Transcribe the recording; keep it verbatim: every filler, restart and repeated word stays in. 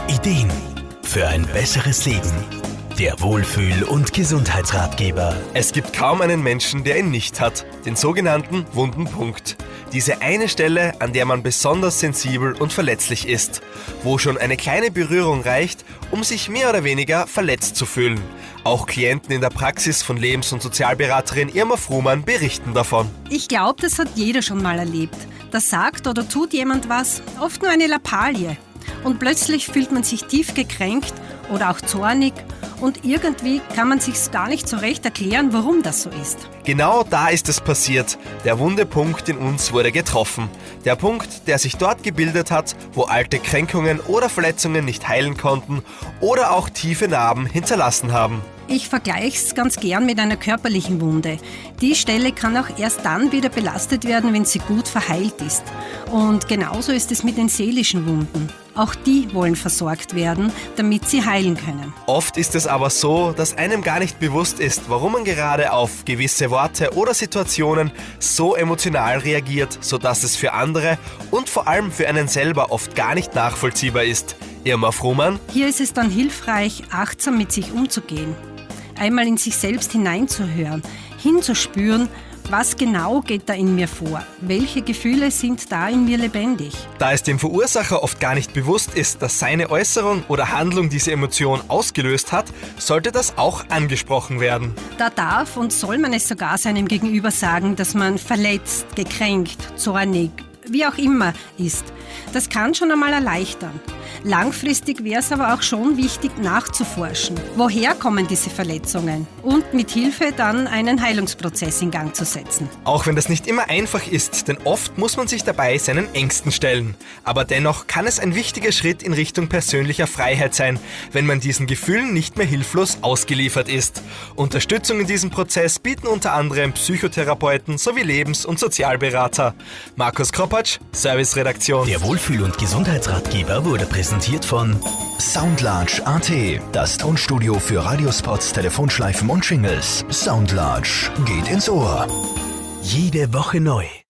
Ideen für ein besseres Leben. Der Wohlfühl- und Gesundheitsratgeber. Es gibt kaum einen Menschen, der ihn nicht hat, den sogenannten wunden Punkt. Diese eine Stelle, an der man besonders sensibel und verletzlich ist, wo schon eine kleine Berührung reicht, um sich mehr oder weniger verletzt zu fühlen. Auch Klienten in der Praxis von Lebens- und Sozialberaterin Irma Fruhmann berichten davon. Ich glaube, das hat jeder schon mal erlebt. Da sagt oder tut jemand was, oft nur eine Lappalie. Und plötzlich fühlt man sich tief gekränkt oder auch zornig und irgendwie kann man sich gar nicht so recht erklären, warum das so ist. Genau da ist es passiert. Der wunde Punkt in uns wurde getroffen. Der Punkt, der sich dort gebildet hat, wo alte Kränkungen oder Verletzungen nicht heilen konnten oder auch tiefe Narben hinterlassen haben. Ich vergleiche es ganz gern mit einer körperlichen Wunde. Die Stelle kann auch erst dann wieder belastet werden, wenn sie gut verheilt ist. Und genauso ist es mit den seelischen Wunden. Auch die wollen versorgt werden, damit sie heilen können. Oft ist es aber so, dass einem gar nicht bewusst ist, warum man gerade auf gewisse Worte oder Situationen so emotional reagiert, sodass es für andere und vor allem für einen selber oft gar nicht nachvollziehbar ist. Irma Fruhmann. Hier ist es dann hilfreich, achtsam mit sich umzugehen. Einmal in sich selbst hineinzuhören, hinzuspüren, was genau geht da in mir vor? Welche Gefühle sind da in mir lebendig? Da es dem Verursacher oft gar nicht bewusst ist, dass seine Äußerung oder Handlung diese Emotion ausgelöst hat, sollte das auch angesprochen werden. Da darf und soll man es sogar seinem Gegenüber sagen, dass man verletzt, gekränkt, zornig, wie auch immer ist. Das kann schon einmal erleichtern. Langfristig wäre es aber auch schon wichtig nachzuforschen. Woher kommen diese Verletzungen? Und mit Hilfe dann einen Heilungsprozess in Gang zu setzen. Auch wenn das nicht immer einfach ist, denn oft muss man sich dabei seinen Ängsten stellen. Aber dennoch kann es ein wichtiger Schritt in Richtung persönlicher Freiheit sein, wenn man diesen Gefühlen nicht mehr hilflos ausgeliefert ist. Unterstützung in diesem Prozess bieten unter anderem Psychotherapeuten sowie Lebens- und Sozialberater. Markus Kropatsch, Serviceredaktion. Der Wohlfühl- und Gesundheitsratgeber wurde präsentiert von Soundlarge Punkt a t, das Tonstudio für Radiospots, Telefonschleifen und Jingles. Soundlarge geht ins Ohr. jede Woche neu.